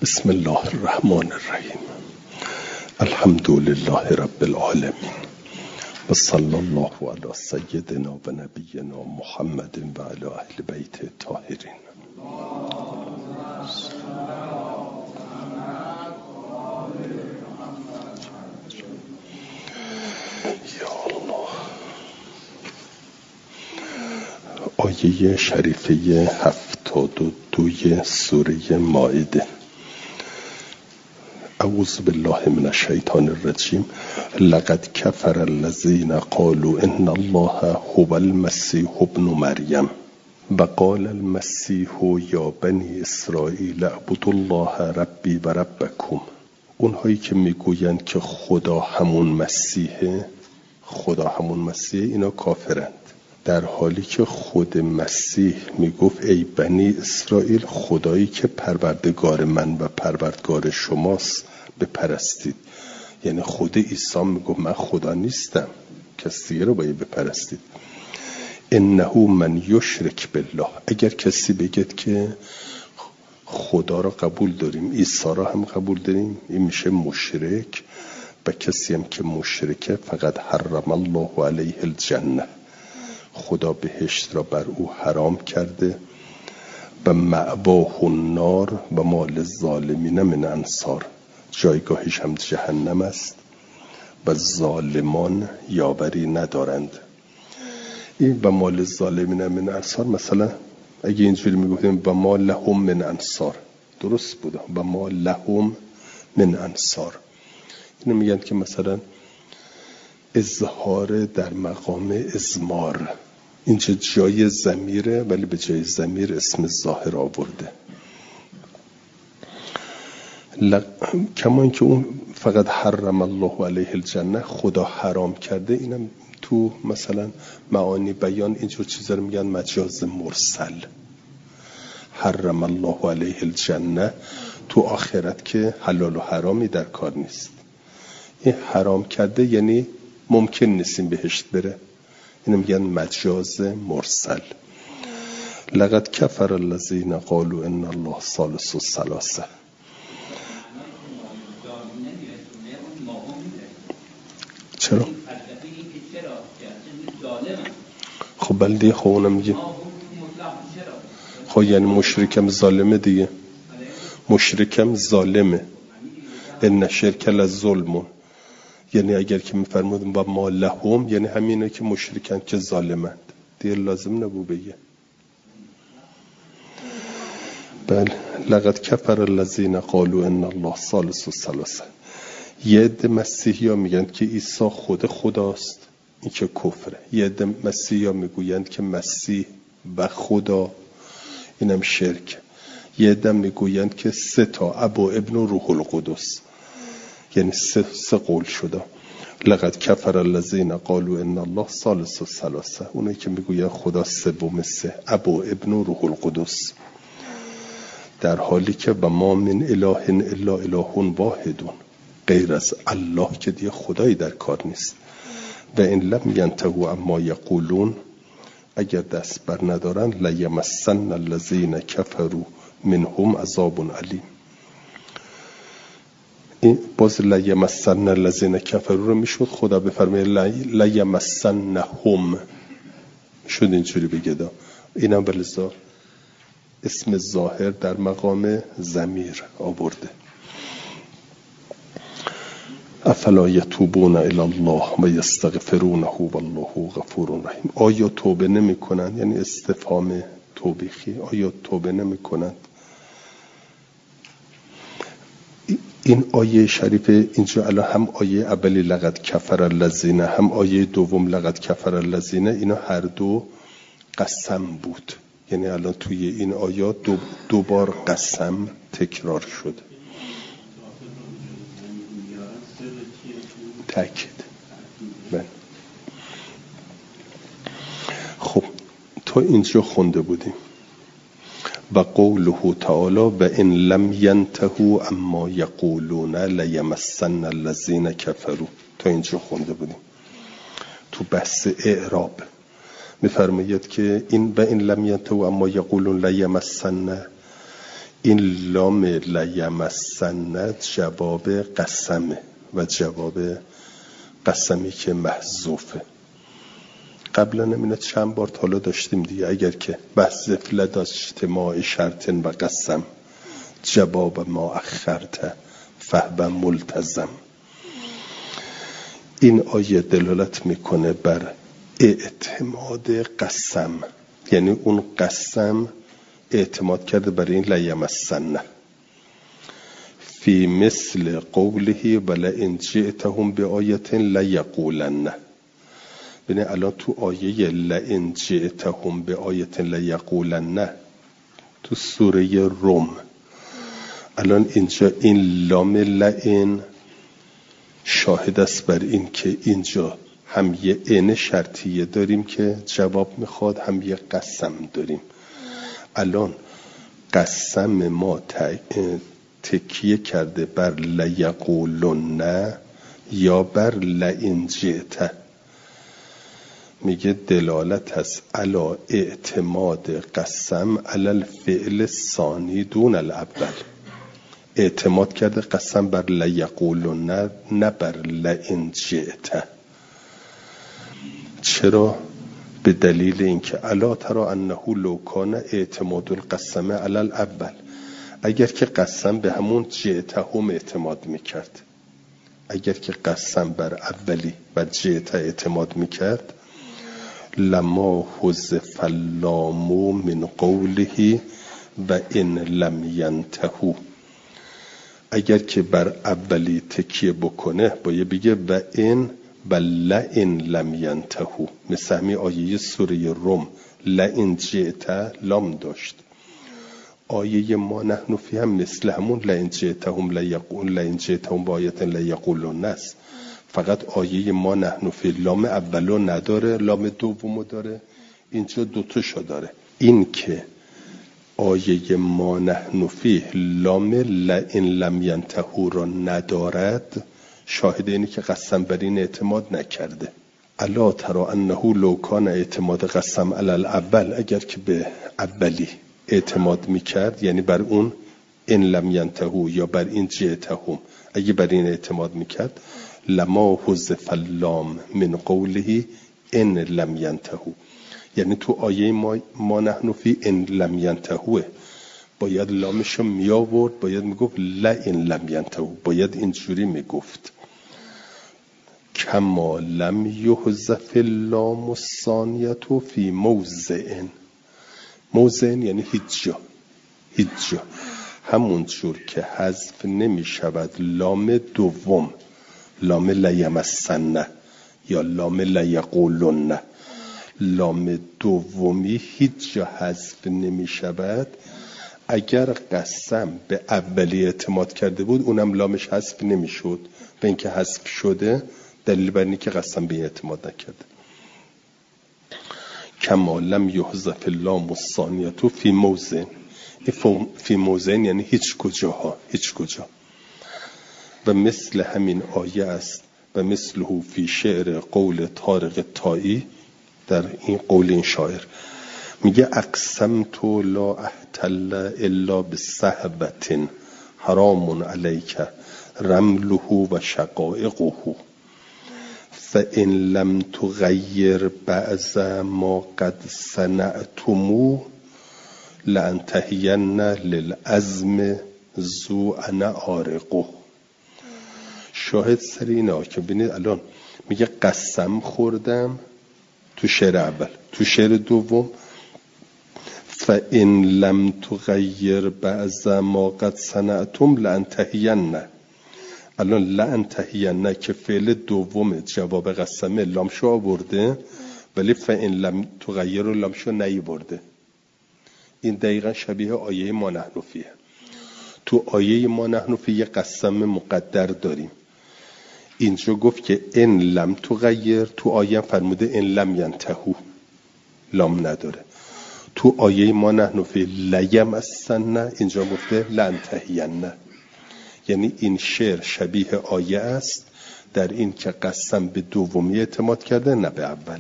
بسم الله الرحمن الرحیم. الحمد لله رب العالمین و صلی الله علی سیدنا و نبینا محمد و علی اهل بیت الطاهرین. یا الله. آیه شریفه 72 سوره مائده. اعوذ بالله من الشیطان الرجیم. لقد کفر الذین قالوا ان الله هو المسیح ابن مریم و قال المسیح یا بنی اسرائیل اعبدوا الله ربی و ربکم. اونهایی که میگویند که خدا همون مسیحه اینا کافرند، در حالی که خود مسیح میگفت ای بنی اسرائیل خدایی که پروردگار من و پروردگار شماست بپرستید. یعنی خود عیسی میگفت من خدا نیستم، کسی رو باید بپرستید. انه من یشرک بالله، اگر کسی بگید که خدا را قبول داریم عیسی را هم قبول داریم، این میشه مشرک. و کسی هم که مشرکه فقط حرم الله علیه الجنه، خدا بهشت را بر او حرام کرده و مأواه النار و مال الظالمین من انصار، جایگاهش هم جهنم است و ظالمان یاوری ندارند. این و مال الظالمین من انصار، مثلا اگه اینجوری میگفتیم و ما لهم من انصار درست بوده، و ما لهم من انصار. اینو میگن که مثلا اظهار در مقام ازمار، اینجا جای ضمیره ولی به جای ضمیر اسم ظاهر آورده. کما اینکه اون فقط حرم الله علیه الجنه، خدا حرام کرده، اینم تو مثلا معانی بیان اینجور چیزا رو میگن مجاز مرسل. حرم الله علیه الجنه تو آخرت که حلال و حرامی در کار نیست، این حرام کرده یعنی ممکن نیستیم بهشت بره، اینو میگن مجاز مرسل. لقد کفر الذین قالوا ان الله ثالث ثلاثه. چرا؟ خب بلدی خب اونم میگه خب یعنی مشرکم ظالمه دیگه، مشرکم ظالمه. ان شرک لظلم، یعنی اگر که میفرمودیم با ما لهم یعنی همینه که مشرکن که ظالمند، دیگه لازم نبود بگه. بله. لقد کفر الذین قالوا ان الله ثالث ثلاثه. یه عده مسیحی‌ها میگن که عیسی خود خداست، این که کفره. یه عده مسیحی‌ها میگویند که مسیح و خدا، اینم شرک. یه عده میگویند که سه تا اب و ابن و روح القدس، یعنی سه قول شده. لقد کفر الذین قالوا ان الله ثالث ثلاثه، اونایی که میگویند خدا سوم سه، اب و ابن و روح القدس، در حالی که و ما من اله الا اله واحد، غیر از الله که دیگه خدایی در کار نیست. و ان لم ینتهوا اما یقولون، اگر دست بر ندارن لیمسن الذین کفروا منهم عذاب علیم. این باز لیمسن الذین کفروا رو میشد خدا بفرمایه لیمسنهم، شد اینجوری بگه دا. اینم ولذا اسم ظاهر در مقام ضمیر آورده. افلا یتوبون الی الله و یستغفرونه والله غفور رحیم. آیا توبه نمی کنند؟ یعنی استفهام توبیخی، آیا توبه نمی کنند؟ این آیه شریفه اینجا الان هم آیه اولی لقد کفر الذین، هم آیه دوم لقد کفر الذین، اینا هر دو قسم بود. یعنی الان توی این آیات دو بار قسم تکرار شد. تأکید. خب تا اینجا خونده بودیم. و قوله تعالی و ان لم ینتهوا اما یقولون لیمسن الذین کفروا، تا اینجا خونده بودیم. تو بحث اعراب میفرماید که این و ان لم ینتهوا اما یقولون لیمسن، این لام لیمسن جواب قسمه و جواب قسمی که محذوفه. قبلا نمینه چند بار حالا داشتیم دیگه. اگر که بحث لدى اجتماع شرط و قسم جواب ما اخرته فهو ملتزم. این آیه دلالت میکنه بر اعتماد قسم، یعنی اون قسم اعتماد کرده برای این لیمسن فی مثل قوله ولئن جئتهم بآیة لیقولن. ببین الان تو آیه لئن جئتهم بآیة لیقولن تو سوره روم، الان اینجا این لام لئن شاهد است بر این که اینجا هم یه این شرطیه داریم که جواب میخواد، هم یه قسم داریم. الان قسم ما تکیه کرده بر لیقولن یا بر لئن جئت. میگه دلالت هست علی اعتماد قسم علی الفعل الثانی دون الاول. اعتماد کرده قسم بر لیقولن نه بر لئن جئت. چرا؟ به دلیل اینکه الا تری انه لو کان اعتماد القسم علی الاول، اگر که قسم به همون جئتهم اعتماد میکرد، اگر که قسم بر اولی و جئت اعتماد میکرد لما حذف اللام من قوله و ان لم ینتهوا. اگر که بر اولی تکیه بکنه باید بگه و ان و لئن لم ینتهوا. مثل همین آیه سوره روم لئن جئت لام داشت. آیه ما نحن فی هم مثل همون لئن جئتهم لئن جئتهم بآیة لیقولن است. فقط آیه ما نحن فی لام اولو نداره، لام دومو داره، اینجا دوتاشو داره. این که آیه ما نحن فی لام لئن لم ینتهوا را ندارد شاهد اینه که قسم بر این اعتماد نکرده. الا تری انه لو کان اعتماد قسم علی الاول، اگر که به اولی اعتماد میکرد یعنی بر اون ان لم ینتهوا یا بر این جئتهم، اگه بر این اعتماد میکرد لما حذف اللام من قوله ان لم ینتهوا. یعنی تو آیه ما نحن فی ان لم ینتهوا باید لامشو می آورد، باید میگفت لئن لم ینتهوا، باید اینجوری میگفت کما لم یحذف اللام الثانیه فی موضع. موضع یعنی هیچ جا، همون جور که حذف نمی شود لام دوم، لام لیمسن یا لام لیقولن، لام دومی هیچ جا حذف نمی شود. اگر قسم به اولی اعتماد کرده بود اونم لامش حذف نمی شد، به اینکه حذف شده دلیل بر اینه که قسم به اعتماد نکرده. کما لم یحذف اللام الثانیه فی موضع. فی موضع یعنی هیچ کجا. و مثل همین آیه است و مثله فی شعر قول طارق طائی. در این قول این شاعر میگه اقسمت لا احتل الا بصحبت حرام علیک رمله و شقائقه فان لم تغیر بعض ما قد صنعتم لانتهین للعزم ذو انا عارقه. شاهد سر اینا که ببینید الان میگه قسم خوردم تو شعر اول، تو شعر دوم فَإِن لَمْ تُغَيِّرْ بَعْضَ مَا قَدْ صَنَعْتُمْ لَأَنْتَهِيَنَّ. الان لَأَنْتَهِيَنَّ که فعل دوم جواب قسمه لامشو آورده، ولی فَإِن لَمْ تُغَيِّرْ لامشو نیورده. این دقیقا شبیه آیه ما نحن فیه. تو آیه ما نحن فیه یه قسم مقدر داریم. اینجا گفت که ان لم تغیر، تو آیه فرموده ان لم ینتهوا، لام نداره. تو آیه ما نحن فی لیمسن اینجا گفته لانتهین. یعنی این شعر شبیه آیه است در این که قسم به دومی اعتماد کرده نه به اول.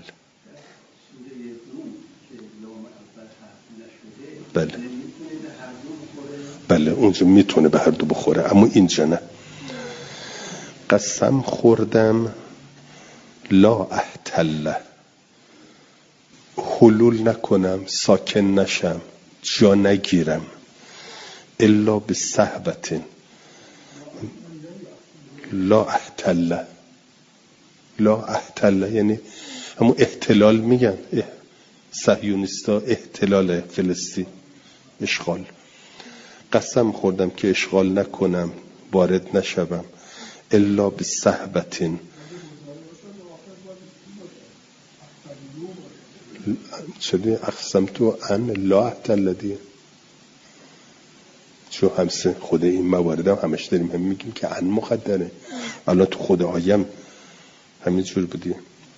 بله بله اونجا میتونه به هر دو بخوره، اما اینجا نه. قسم خوردم لا احتل، حلول نکنم، ساکن نشم، جا نگیرم، الا به صحبت. لا احتل، لا احتل یعنی همون احتلال میگن، صهیونیستا احتلال فلسطین، اشغال. قسم خوردم که اشغال نکنم، وارد نشوم، الا به صحبت. چلی اقسم تو ان لا احتل دیگه، چون همسه خود این موارد هم همش داریم هم میگیم که ان مقدره. الان تو خود آیم همین جور بودی.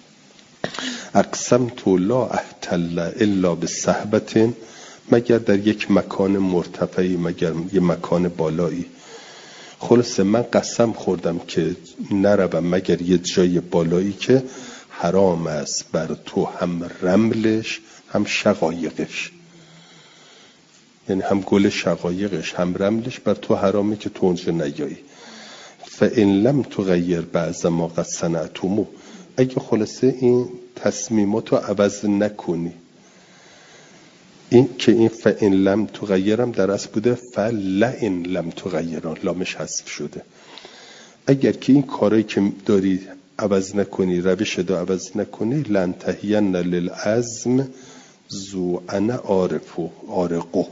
اقسم تو لا احتل الا به صحبت، مگر در یک مکان مرتفعی، مگر یه مکان بالایی. خلاصه من قسم خوردم که نروم مگر یه جای بالایی که حرام است بر تو هم رملش هم شقایقش، یعنی هم گل شقایقش هم رملش بر تو حرامه که تو اونجا نیایی. فإن لم تغیر بعض ما قد صنعتموه، اگه خلاصه این تصمیماتو عوض نکنی، این که این فإن لم تغیرم در اصل بوده فلئن لم تغیران، لامش حذف شده. اگر که این کارایی که داری عوض نکنی، روش دو عوض نکنی، لنتهین للعزم ذو انا عارقو،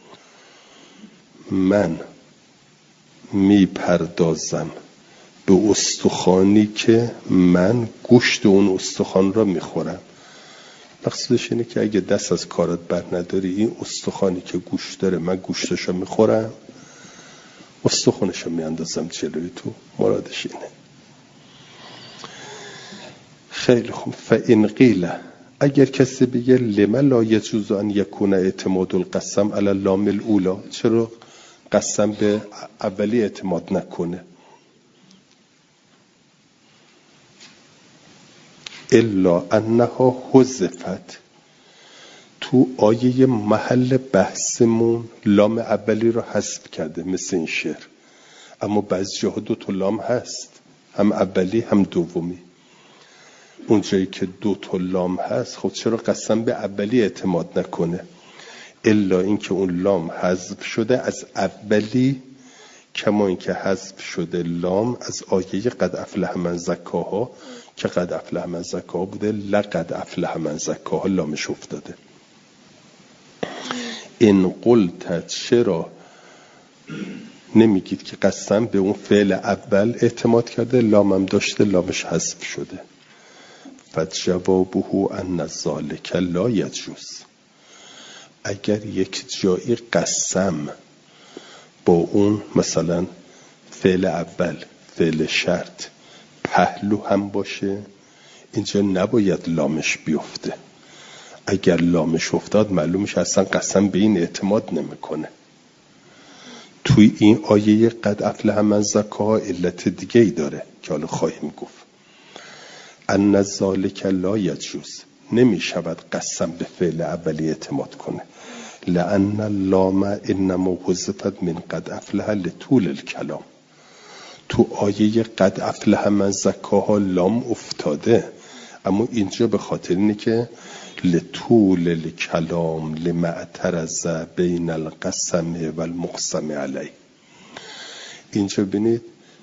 من میپردازم به استخوانی که من گوشت اون استخوان را میخورم. مقصودش اینه که اگه دست از کارت بر نداری، این استخوانی که گوشت داره من گوشتشو میخورم، استخوانشو میاندازم جلوی تو، مرادش اینه. خیلی خوب. فإن قیل، اگر کسی بگه لما لا یجوز ان یکون اعتماد القسم علی اللام الاولی، چرا قسم به اولی اعتماد نکنه؟ الا انها حذفت، تو آیه محل بحثمون لام اولی رو حذف کرده مثل این شعر، اما بعضی جاها دو تا لام هست، هم اولی هم دومی. اون جایی که دو تا لام هست، خب چرا قسم به اولی اعتماد نکنه؟ الا این که اون لام حذف شده از اولی، کما این که حذف شده لام از آیه قد افلح من زکاها، که قد افلح من زکاها بوده لقد افلح من زکاها، لامش افتاده. این قلت، چرا نمیگید که قسم به اون فعل اول اعتماد کرده، لامم داشته، لامش حذف شده. فجوابه ان ذلک لا یجوز، اگر یک جایی قسم با اون مثلا فعل اول، فعل شرط پهلو هم باشه، اینجا نباید لامش بیفته. اگر لامش افتاد معلومش اصلا قسم به این اعتماد نمیکنه. توی این آیه قد افلح من زکاها علت دیگه ای داره که حالا خواهیم گفت. ان ذلک لا یجوز، نمی شود قسم به فعل اولی اعتماد کنه. لان اللام انما حذفت من قد افلح لطول الکلام، تو آیه قد افلح من زکاها لام افتاده، اما اینجا به خاطر اینه که لطول الکلام لمعترض بین القسم و المقسم علیه. اینجا بینید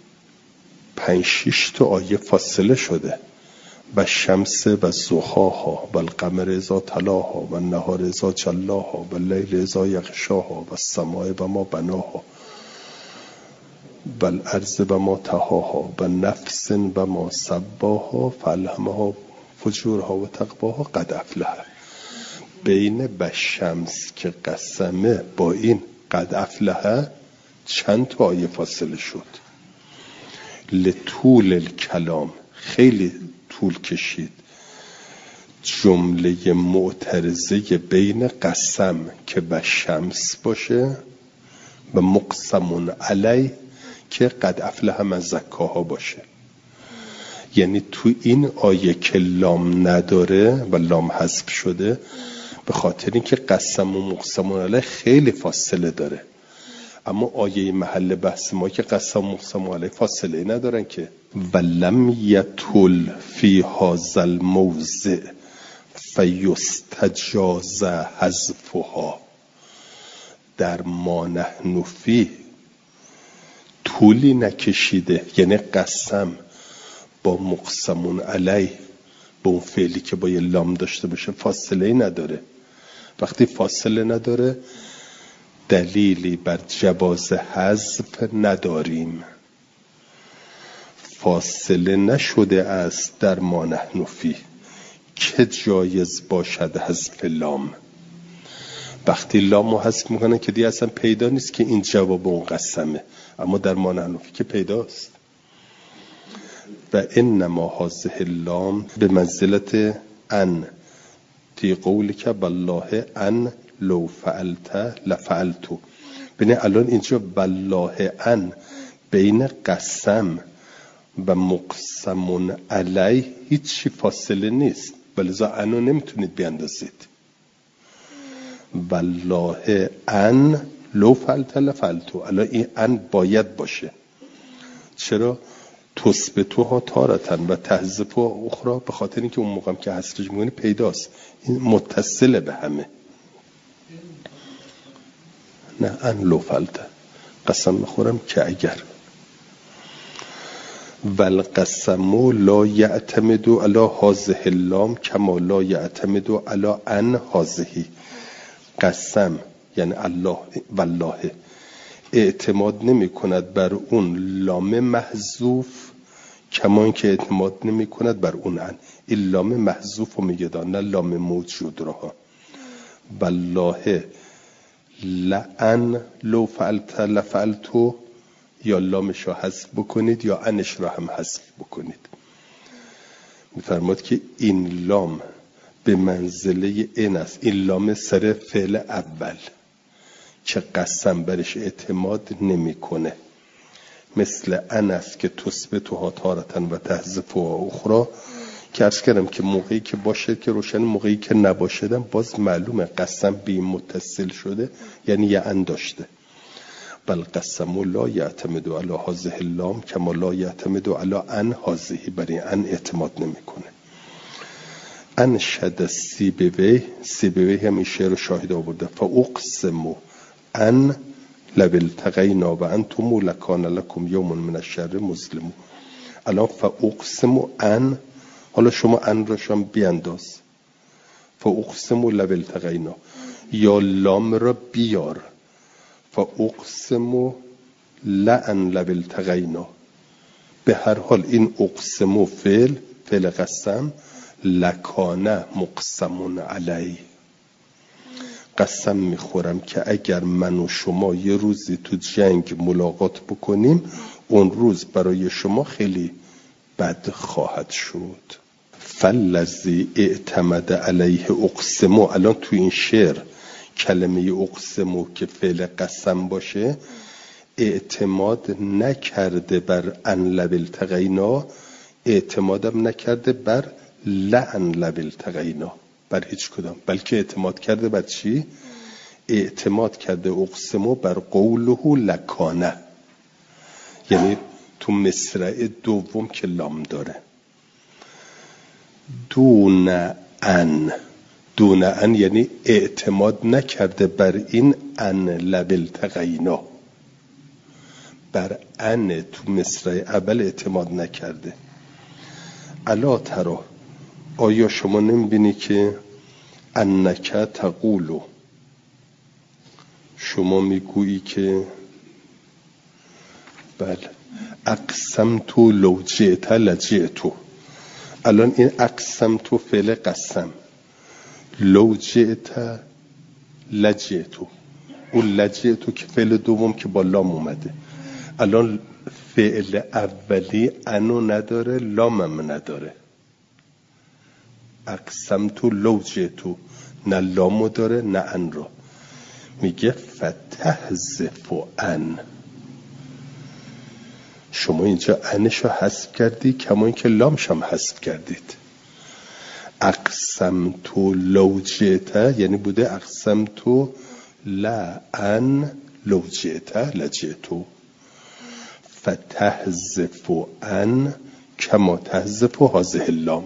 5-6 تا آیه فاصله شده، و شمس و ضحاها و القمر اذا تلاها و النهار اذا جلاها و اللیل اذا یغشاها و السماء و ما بناها و الارض و ما طحاها و نفس و ما سواها فالهمها فجورها و تقواها قد افلح. بین بشمس که قسمه با این قد افلح چند تا آیه فاصله شد. لطول الکلام، خیلی طول کشید. جمله معترضه بین قسم که بشمس باشه و مقسمون علی که قد افلح من زکاها باشه. یعنی تو این آیه که لام نداره و لام حذف شده، به خاطر اینکه قسم و مقسمون علی خیلی فاصله داره. اما آیه محل بحث ما که قسم مقسم علیه فاصله ندارن که ولم یطل فی هذا الموضع فیستجاز حذفها. در ما نحن فیه طولی نکشیده، یعنی قسم با مقسمون علیه به اون فعلی که با یه لام داشته باشه فاصله نداره. وقتی فاصله نداره دلیلی بر جواز حذف نداریم. فاصله نشده است در ما نحن فیه که جایز باشد حذف لام. وقتی لامو حذف میکنه که دیگه اصلا پیدا نیست که این جواب اون قسمه، اما در ما نحن فیه که پیداست. و انما هذه اللام به منزلت ان فی قولک بالله ان لو فعلت لفعلت. ببین الان اینجا بالله ان بین قسم و مقسم علیه هیچی فاصله نیست، ولذا انو نمیتونید بیاندازید. والله ان لو فعلت لفعلت، الان این ان باید باشه. چرا؟ تثبتوها تارتن و تحذفوها اخرى، به خاطر اینکه اون موقع که حذفش میکنی پیداست، این متصله به همه. نه ان لو فعلت، قسم میخورم که اگر. والقسم لا یعتمد علی هذه اللام کما لا یعتمد علی ان هذه. قسم یعنی الله والله اعتماد نمی کند بر اون لام محذوف کما اینکه اعتماد نمی کند بر اون ان. این لام محذوف رو میگه، نه لام موجود را. والله لأن لو فعلت لفعلتو، یا لامش رو حذف بکنید یا انش رو هم حذف بکنید. میفرماد که این لام به منزله این است، این لام سر فعل اول که قسم برش اعتماد نمیکنه، مثل ان است که تثبتها تارتن و تحذفها اخرى، که عرض کردم که موقعی که باشه که روشن، موقعی که نباشدم باز معلومه قسم بی متصل شده، یعنی یه ان داشته. بل قسم لا یعتمد علی هذه اللام کما لا یعتمد علی ان هذه، برای ان اعتماد نمیکنه. انشد سیبوی هم این شعر شاهد آورده. فاقسم ان لو التقینا و انتم لکان لکم یوم من الشر مظلم. الان فاقسم ان، حالا شما ان را شما بیانداز. فاقسم لو التقینا، یا لام را بیار. فاقسم لأن لو التقینا، به هر حال این اقسم فعل قسم، لکانه مقسم علی، قسم میخورم که اگر من و شما یه روزی تو جنگ ملاقات بکنیم، اون روز برای شما خیلی بد خواهد شد. فالذی اعتمد علیه اقسم، الان تو این شعر کلمه اقسم که فعل قسم باشه اعتماد نکرده بر ان لو التقینا، اعتمادم نکرده بر لأن لو التقینا، بر هیچ کدام، بلکه اعتماد کرده بر چی؟ اعتماد کرده اقسمو بر قوله لکانه، یعنی تو مصرع دوم که لام داره. دون ان یعنی اعتماد نکرده بر این ان لو التقینا، بر ان تو مصرع اول اعتماد نکرده. الا ترى، آیا شما نمیبینی که انک تقولو، شما میگویی که بله اقسمتو لو جئت لجئتو. الان این اقسمتو فعل قسم، لو جئت لجئتو، اون لجئتو که فعل دوم که با لام اومده. الان فعل اولی انو نداره، لامم نداره. اقسمتو لو جئتو، نه لامو داره نه ان رو. میگه فتحذف ان، شما اینجا انشو حذف کردی کما اینکه لامش هم حذف کردید. اقسمتو لو جئت یعنی بوده اقسمتو لا ان لو جئت لجئتو فتحذف ان کما تحذف هذه اللام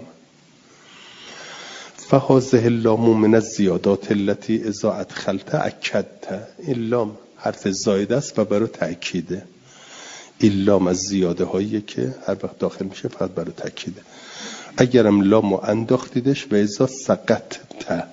فهذه اللام من الزیادات التي اذا ادخلت اکدت. این لام حرف زایده است و برای تأکیده. این لام از زیاده هایی که هر وقت داخل میشه فقط برای تأکیده. اگرم لامو انداختیدش و اذا سقطت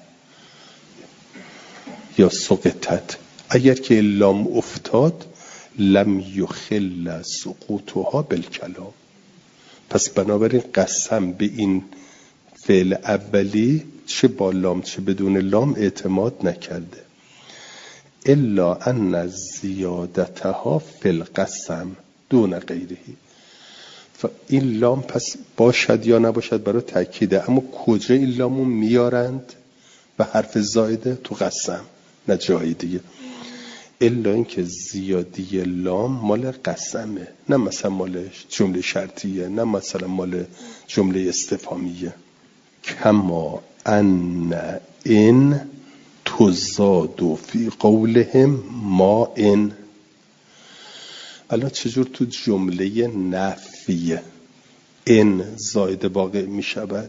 یا سقطت، اگر که لام افتاد لم یخل سقوطها بالکلام. پس بنابراین قسم به این فعل اولی چه با لام چه بدون لام اعتماد نکرده. الا ان زیادتها فی القسم دون غیره. این لام پس باشد یا نباشد برای تأکیده، اما کجا این لامو میارند و حرف زایده تو قسم نه جای دیگه. الا اینکه زیادی لام مال قسمه، نه مثلا مال جمله شرطیه، نه مثلا مال جمله استفهامیه. کما ان این تزاد فی قولهم ما این. الان چجور تو جمله نفیه این زائد واقع می شود؟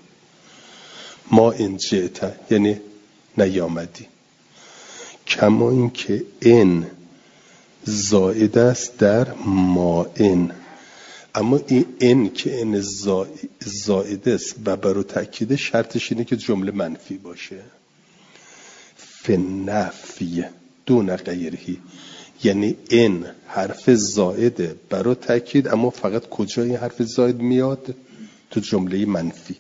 ما این جئت یعنی نیامدی. کما این که این زائد است در ما این، اما این که این زائد است و برای تأکید شرطش اینه که جمله منفی باشه. فنفی دون غیرهی، یعنی این حرف زائده برای تأکید، اما فقط کجا این حرف زائد میاد؟ تو جمله منفی.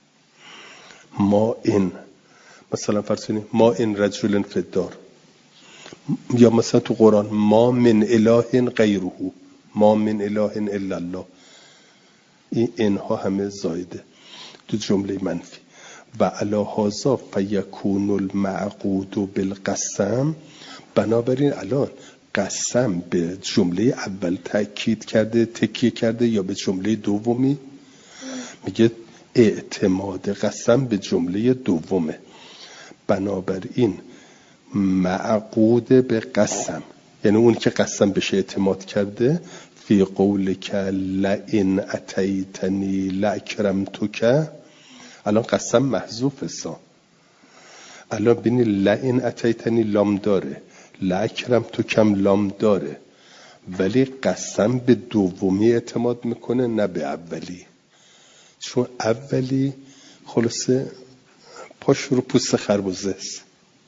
ما این مثلا فرض کنید ما این رجل فی الدار، یا مثلا تو قرآن ما من اله غیره، ما من اله الا الله. اینها همه زائده تو جمله منفی. و علی هذا فیکون المعقود بالقسم. بنابراین الان قسم به جمله اول تأکید کرده، تکیه کرده، یا به جمله دومی؟ میگه اعتماد قسم به جمله دومه. بنابراین معقود به قسم یعنی اون که قسم بشه اعتماد کرده. فی قولک لئن اتیتنی لاکرمتک، الان قسم محذوف است. الان ببینید لئن اتیتنی لام داره، لاکرمتک لام داره، ولی قسم به دومی اعتماد میکنه نه به اولی. چون اولی خلاصه پاش رو پوست خربزه است،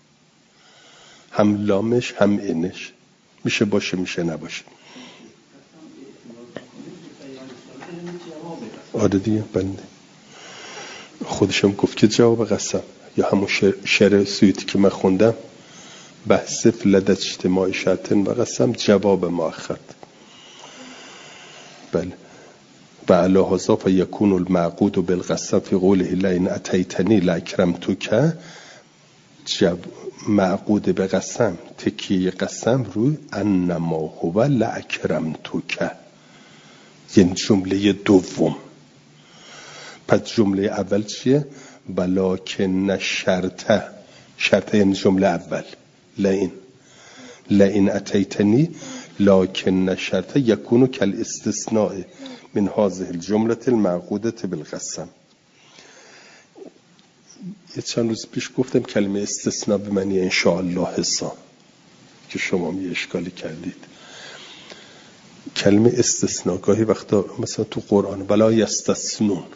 هم لامش هم اینش میشه باشه میشه نباشه. آره دیگه بنده خودشم گفت که جواب قسم، یا همون شعر سویتی که من خوندم بحث لدت اجتماع شرطن و قسم جواب مؤخر. بله. و علی هذا فیکون المعقود بالقسم فی قوله لئن اتیتنی لاکرمتک. معقود به قسم تکیه قسم روی انما هو لاکرمتک، یعنی جمله دوم. پس جمله اول چیه؟ ولکن شرط یعنی جمله اول لئن اتیتنی، لکن شرط یکون کل استثناء من هذه الجمله المعقوده بالقسم. یه چند روز پیش گفتم کلمه استثناء به معنی ان شاء الله حسا که شما می اشکالی کردید. کلمه استثناء گاهی وقتا مثلا تو قرآن ولا یستثنون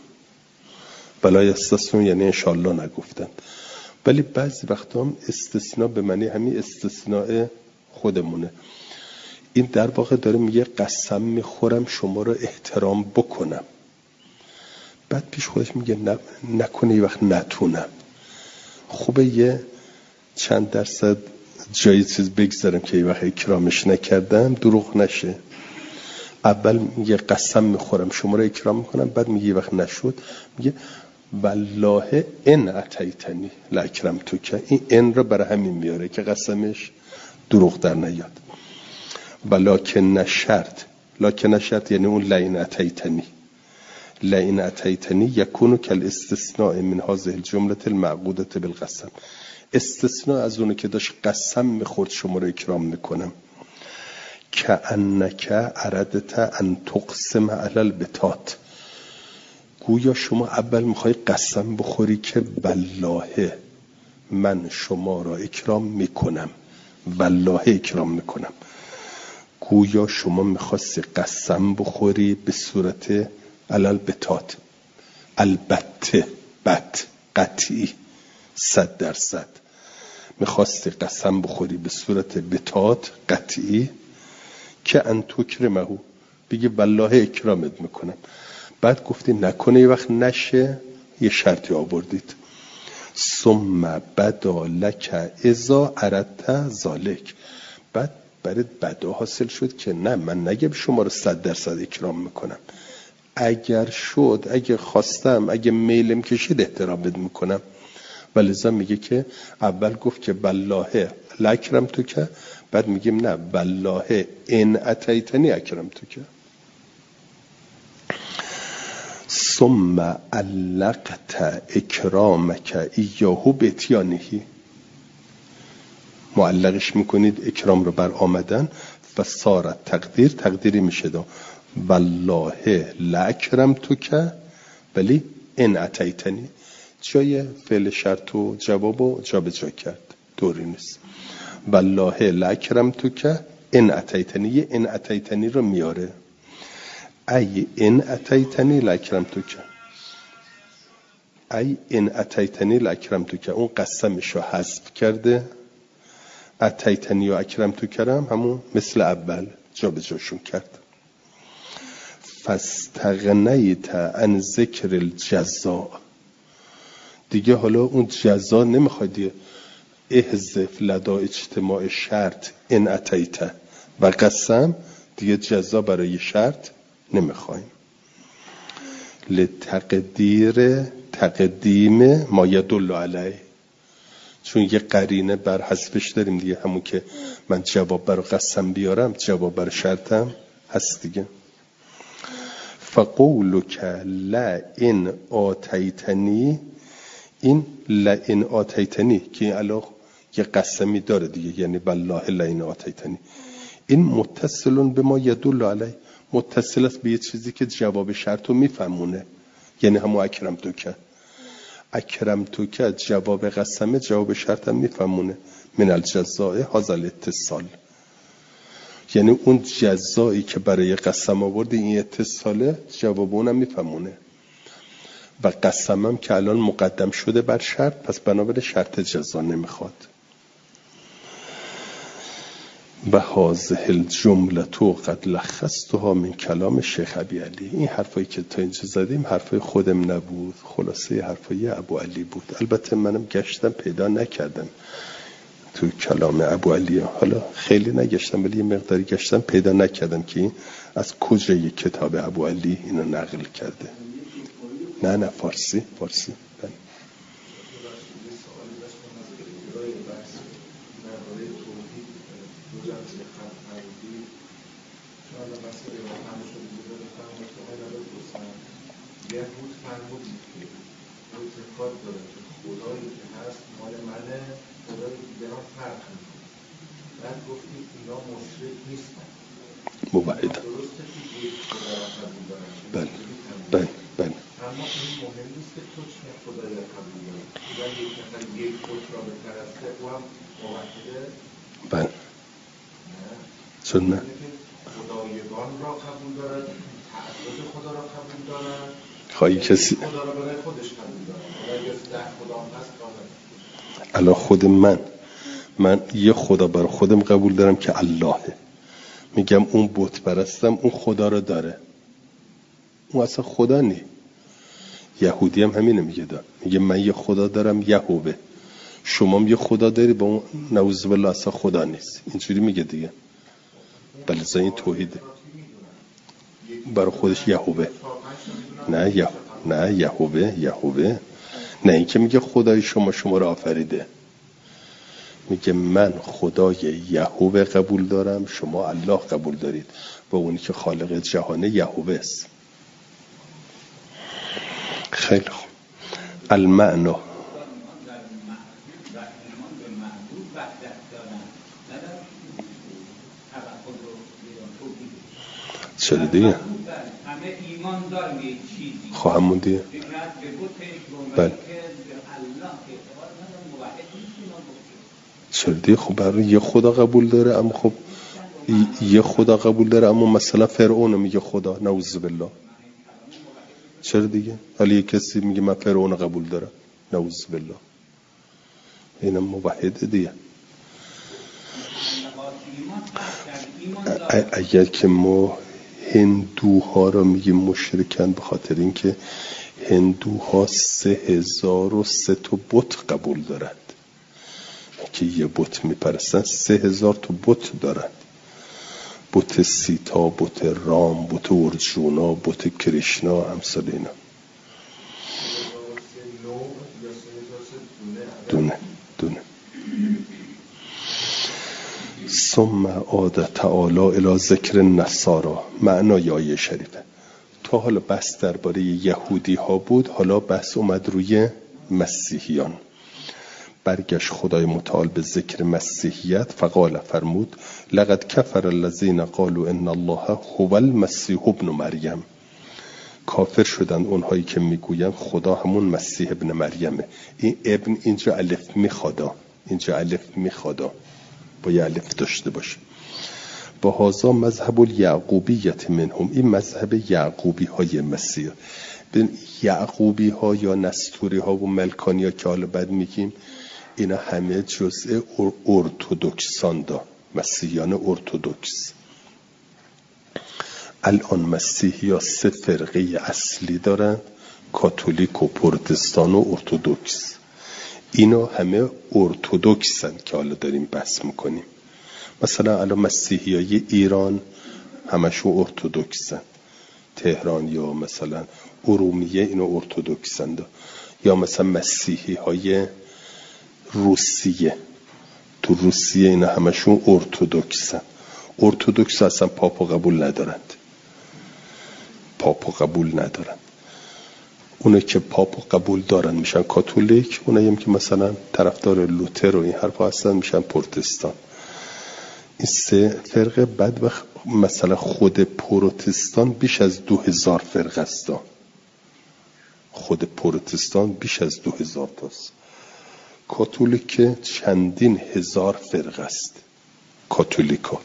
یعنی ان شاء الله نگفتن، ولی بعضی وقتا هم استثناء به معنی همین استثناء خودمونه. این در واقع داره میگه قسم میخورم شما رو احترام بکنم، بعد پیش خودش میگه نکنه یه وقت نتونم. خوبه یه چند درصد جایی چیز بگذارم که یه وقت اکرامش نکردم دروغ نشه. اول میگه قسم میخورم شما رو اکرام میکنم، بعد میگه یه وقت نشد میگه والله ان اتیتنی لاکرمتک. این ان رو برای همین میاره که قسمش دروغ در نیاد. ولکن شرط یعنی اون لئن اتیتنی یکون کل استثناء من هذه الجمله المعقوده بالقسم. استثناء از اونه که داشت قسم میخورد شما رو اکرام میکنم. که انک اردت ان تقسم علی البتات، گویا شما اول میخوای قسم بخوری که والله من شما را اکرام میکنم، والله اکرام میکنم. گویا شما میخواستی قسم بخوری به صورت علی البتات، البته، بت، قطعی، 100%. میخواستی قسم بخوری به صورت بتات، قطعی، که ان تکرمه، بگی والله اکرامت میکنم. بعد گفتی نکنه یه وقت نشه، یه شرطی آوردید، ثم بدا لک اذا اردت ذالک. بعد برات بدا حاصل شد که نه، من نگم شما رو 100% اکرام میکنم، اگر شد، اگه خواستم، اگه میلم کشید احترامت میکنم. ولذا میگه که اول گفت که والله لاکرم تو که، بعد میگیم نه والله ان اتیتنی اکرم تو که. ثم علقت اکرامک ایاهو بتیانهی، معلقش میکنید اکرام رو بر آمدن و صارت تقدیر، تقدیری میشه دا والله لاکرم تو که ولی ان اتیتنی، جای فعل شرط و جواب رو جا به جا کرد، دوری نیست. والله لاکرم تو که ان اتیتنی، یه ان اتیتنی رو میاره، ای ان اتیتنی لاکرم تو که، ای ان اتیتنی لاکرم تو که، اون قسمش رو حذف کرده، اتیتنی و اکرم تو کرم همون مثل اول جا به جاشون کرد. فاستغنیت عن ذکر الجزاء، دیگه حالا اون جزا نمیخواد، احذف لدا اجتماع شرط ان اتیت و قسم، دیگه جزا برای شرط نمیخوایم. لتقدیر تقدیم ما یدل علیه، چون یه قرینه بر حذفش داریم دیگه، همون که من جواب برای قسم بیارم جواب برای شرطم هست دیگه. فقولک لئن آتیتنی، این لئن آتیتنی که علاوه یه قسمی داره دیگه، یعنی والله لئن آتیتنی، این متصلون به ما یدل علیه، متصل است به یه چیزی که جواب شرط رو میفهمونه، یعنی همون اکرم تو که، اکرم تو که جواب قسمه، جواب شرط هم میفهمونه. من الجزاء هذا الاتصال، یعنی اون جزایی که برای قسم آوردی این اتصاله، جواب اونم میفهمونه. و قسمم که الان مقدم شده بر شرط، پس بنابراین شرط جزا نمیخواد. و هذه الجمله قد لخصتها من کلام شیخ ابی علی. این حرفایی که تا اینجا زدیم حرفای خودم نبود، خلاصه حرفای ابو علی بود. البته منم گشتم پیدا نکردم تو کلام ابو علی، حالا خیلی نگشتم ولی یه مقداری گشتم پیدا نکردم که این از کجای کتاب ابو علی اینو نقل کرده. نه فارسی. بله. یهود فرمودید که اعتقاد داره که خدایی که هست مال منه، خدای دیگران فرق میکنه. بعد گفتید اینا مشرک نیستن، موعد درسته که یک خدا را قبول دارن. بله. اما این مهم نیست که تو چه خدایی را قبول دارن. اگر یک نفر یک خود را به پرسته او هم موحده؟ بله. چون نه خدایگان را قبول دارد، تعدد خدا را قبول دارد، خواهی کسی خدا را برای خودش قبول دارد. اگر ده خدا هست قابل، الان خود من یه خدا برای خودم قبول دارم که اللهه، میگم اون بت پرستم اون خدا رو داره، اون اصلا خدا نی. یهودی هم همینه میگه من یه خدا دارم یهوه، شما هم یه خدا داری با اون نعوذ بالله اصلا خدا نیست، اینجوری میگه دیگه. بله این توحیده، برای خودش یهوه. نه یهوه نه، این که میگه خدای شما رو آفریده، میگه من خدای یهوه قبول دارم، شما الله قبول دارید و اونی که خالق جهانه یهوه است. خیلی خوب. المعنی چرا دیگه همه ایمان دارن یه چیزی خواهمون دیگه فکرت به بوتش بله. که الله اعتبار ندارن موحد نیست. چرا دیگه خب برای یه خدا قبول داره، اما خب یه خدا قبول داره، اما مثلا فرعون میگه خدا، نعوذ بالله. چرا دیگه حالا یه کسی میگه من فرعون قبول دارم، نعوذ بالله، اینم موحده دیگه. اگر که ما هندوها رو میگیم مشرکن به خاطر اینکه هندوها 3003 تا بت قبول دارند که یه بت میپرستن، 3000 تا بت دارند، بت سیتا، بت رام، بت ارجونا، بت کریشنا، امثال اینا. دونه ثم عاد تعالی الی ذکر النصارا. معنای آیه شریفه تا حالا بحث درباره یهودی ها بود، حالا بحث اومد روی مسیحیان. برگشت خدای متعال به ذکر مسیحیت، فقال فرمود لقد کفر الذین قالوا ان الله هو المسیح ابن مریم. کافر شدن اونهایی که میگوین خدا همون مسیح ابن مریمه. این ابن اینجا الف میخوادا، اینجا الف میخوادا، با یه الف داشته باشه. با هازا مذهب الیعقوبیت منهم، این مذهب یعقوبی های مسیح. ببین یعقوبی ها یا نستوری ها و ملکانی ها که حالا بعد میگیم، اینا همه جزء ارتودکسان دا، مسیحیان ارتودکس. الان مسیحی ها 3 فرقه اصلی دارن، کاتولیک و پروتستان و ارتودکس. اینا همه ارتودکسن که حالا داریم بحث میکنیم. مثلا الان مسیحی های ایران همشون ارتودکسن، تهران یا مثلا ارومیه اینا ارتودکسن دا. یا مثلا مسیحی های روسیه، تو روسیه اینا همشون ارتودکسن. ارتودکس اصلا پاپو قبول ندارند، پاپو قبول ندارند. اونه که پاپو قبول دارن میشن کاتولیک، اونایی هم که مثلا طرفدار لوتر و این حرفا هستن میشن پروتستان. این 3 فرقه. بعد وقت مثلا خود پروتستان بیش از 2000 فرقه است. خود پروتستان بیش از 2000 تاست. کاتولیک چندین هزار فرقه است کاتولیکا.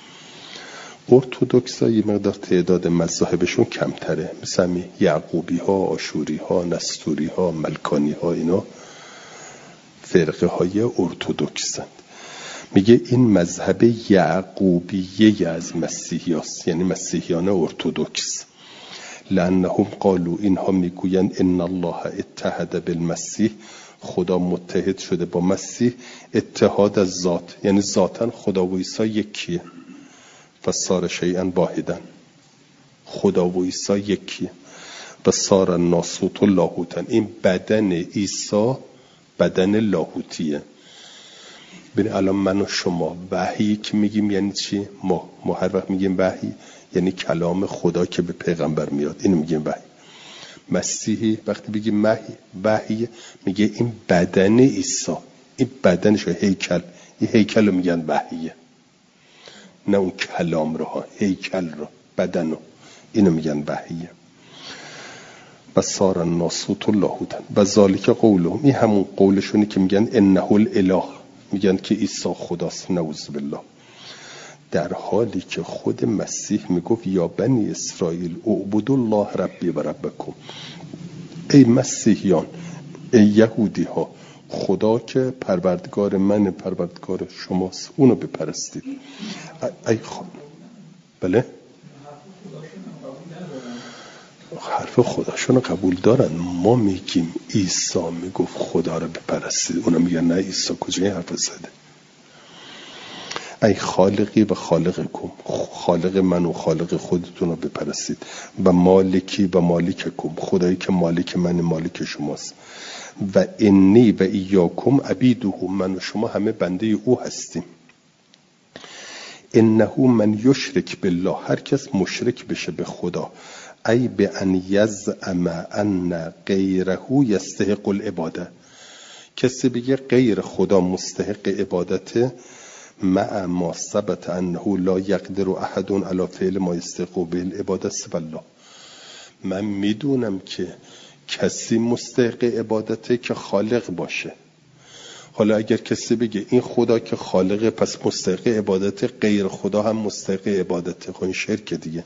ارتودکس ها یه مقدار تعداد مذاهبشون کمتره، مثلا یعقوبی ها، آشوری ها، نستوری ها، ملکانی ها، اینا فرقه های ارتودکسند. میگه این مذهب یعقوبیه از مسیحی هست، یعنی مسیحیان ارتودکس. لانهم قالوا، اینها میگوین ان الله اتحد بالمسیح، خدا متحد شده با مسیح. اتحاد از ذات، یعنی ذاتاً خدا و عیسی یکیه. فصار شیئا واحدا، خدا و عیسی یکیه. و صار الناسوت لاهوتا، این بدن عیسی بدن لاهوتیه. ببین الان من و شما وحی که میگیم یعنی چی؟ ما هر وقت میگیم وحی یعنی کلام خدا که به پیغمبر میاد، اینو میگیم وحی. مسیحی وقتی بگیم وحی میگه این بدن عیسی، این بدنش هیکل، این هیکل رو میگن وحیه، نه اون کلام رو ها، هیکل رو، بدن رو، اینو میگن وحیه. و صار الناسوت لاهوتا و ذالک قولهم، این همون قولشونی که میگن انه الاله، میگن که عیسی خداست، نعوذ بالله. در حالی که خود مسیح میگفت یا بنی اسرائیل اعبدوا الله ربی و ربکم، ای مسیحیان، ای یهودی ها، خدا که پروردگار من، پروردگار شماست، اونو بپرستید. ای بله، حرف خداشونو قبول دارن. ما میگیم عیسی میگفت خدا رو بپرستید، اونا میگن نه عیسی کجا این حرف زده. ای خالقی و خالقکم، خالق من و خالق خودتون رو بپرستید. و مالکی و مالککم، خدایی که مالک من مالک شماست. و انی و ایاکم عبیده، من و شما همه بنده او هستیم. انه من یشرک بالله، هر کس مشرک بشه به خدا، ای به ان یزعم ان غیره یستحق العباده، کسی بگه غیر خدا مستحق عبادته، مع ما ثبت انه لا یقدر احد علی فعل ما یستحق به العباده سوی الله. من میدونم که کسی مستحق عبادته که خالق باشه. حالا اگر کسی بگه این خدا که خالقه پس مستحق عبادته، غیر خدا هم مستحق عبادته، خب این شرک دیگه.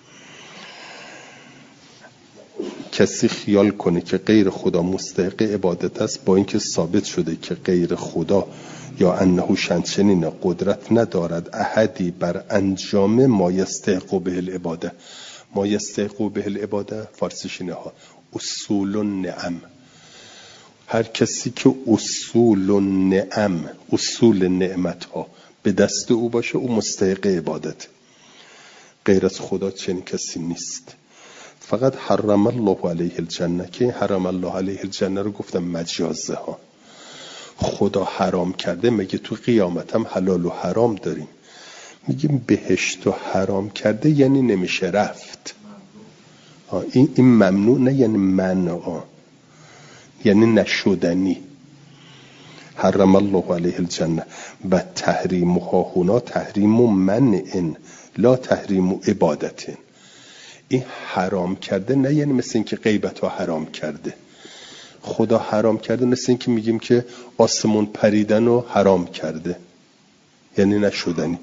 کسی خیال کنه که غیر خدا مستحق عبادت است با اینکه ثابت شده که غیر خدا یا انه شنچنین قدرت ندارد احدی بر انجام ما یستحق به العباده. ما یستحق به العباده فارسیش اینه ها، اصول النعم. هر کسی که اصول النعم، اصول نعمت ها به دست او باشه او مستحق عبادت. غیر از خدا چنین کسی نیست. فقط حرم الله علیه الجنه، که حرم الله علیه الجنه رو گفتم مجازه ها. خدا حرام کرده، مگه تو قیامت هم حلال و حرام داریم؟ میگیم بهشت و حرام کرده یعنی نمیشه رفت. این ممنوع نه یعنی منع، یعنی نشدنی. حرم الله علیه الجنه و تحریمها هنا تحریم منع لا تحریم عبادت. این حرام کرده نه یعنی مثل این که غیبت ها حرام کرده. خدا حرام کرده مثل این که میگیم که آسمون پریدن رو حرام کرده، یعنی نشدنی.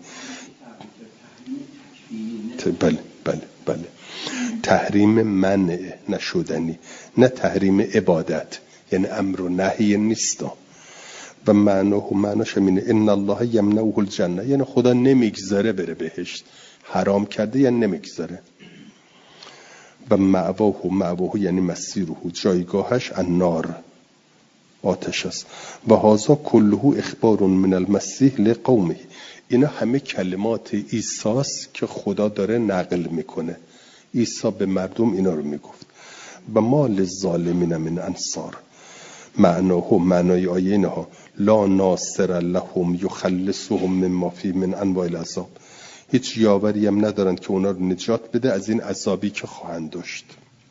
بله تحریم منع نشدنی، نه تحریم عبادت، یعنی امر و نهی نیست. و معناش اینه ان الله یمنعه الجنه، یعنی خدا نمیگذاره بره بهشت. حرام کرده یعنی نمیگذاره. و معواه یعنی مسیره، جایگاهش النار، آتش است. و هذا كله اخبار من المسیح لقومه. اینا همه کلمات عیسی است که خدا داره نقل میکنه. عیسی به مردم اینا رو میگفت. و ما للظالمین من انصار. معنای آیه اینها لا ناصر لهم یخلصهم مما فی من انواع العذاب. هیچ یاوری هم ندارن که اونا رو نجات بده از این عذابی که خواهند داشت.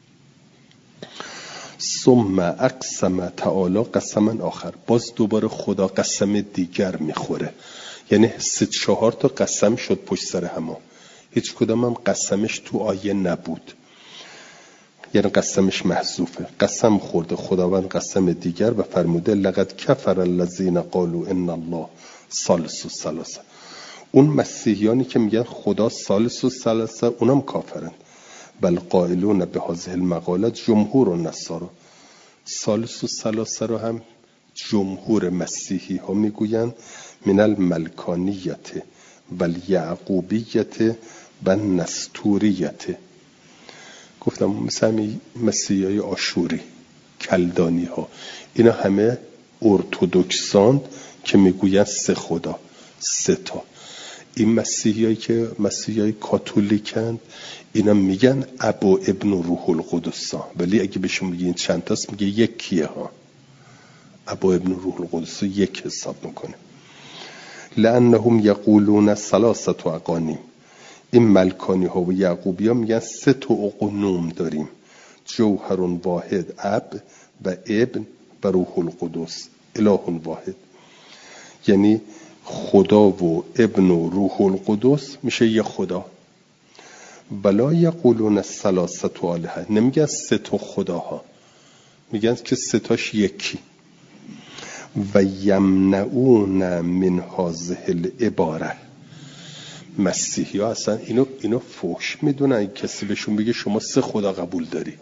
ثم اقسم تعالی قسما آخر. باز دوباره خدا قسم دیگر میخوره، یعنی 3-4 تا قسم شد پشت سر هم. هیچ کدام هم قسمش تو آیه نبود، یعنی قسمش محذوفه. قسم خورده خداوند قسم دیگر و فرموده لقد کفر الذین قالوا ان الله ثالث ثلاثه. اون مسیحیانی که میگن خدا ثالث ثلاثه اونم کافرند. بل قائلون به هذه المقالات جمهور النصارى. ثالث ثلاثه رو هم جمهور مسیحی ها میگوین من الملکانیت و الیعقوبیت و نستوریت. گفتم مثل مسیحی های آشوری، کلدانی ها، اینا همه ارتودکسان که میگوین 3 خدا، 3 تا. این مسیحیایی که مسیحیای کاتولیکن اینا میگن اب و ابن و روح القدس ها، ولی اگه بهشون میگین چند تاست میگه یکیه ها. اب و ابن و روح القدس یک حساب میکنه. لانهم یقولون ثلاثه اقانیم. این ملکانی ها و یعقوبی ها میگن 3 تا اقنوم داریم، جوهر واحد اب و ابن و روح القدس، اله واحد. یعنی خدا و ابن و روح القدس میشه یه خدا. بلا یقولون ثلاثه الهه، نمیگن 3 تا خداها، میگن که 3 تاش یکی. و یمنعون من هذه العباره. مسیحی ها اصلا اینو فحش میدونن. کسی بهشون بگه شما 3 خدا قبول داری،